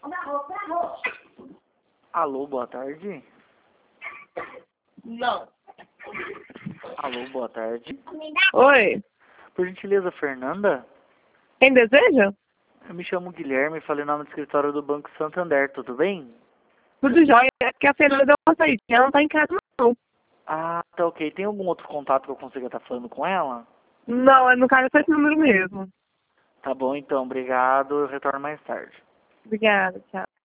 Alô, boa tarde. Não. Alô, boa tarde. Oi. Por gentileza, Fernanda? Quem deseja? Eu me chamo Guilherme, falei o nome do escritório do Banco Santander, tudo bem? Tudo jóia. É que a Fernanda deu uma saída. Ela não tá em casa, não. Ah, tá ok. Tem algum outro contato que eu consiga estar falando com ela? Não, é no caso só esse número mesmo. Tá bom, então. Obrigado. Eu retorno mais tarde. Obrigada, tchau.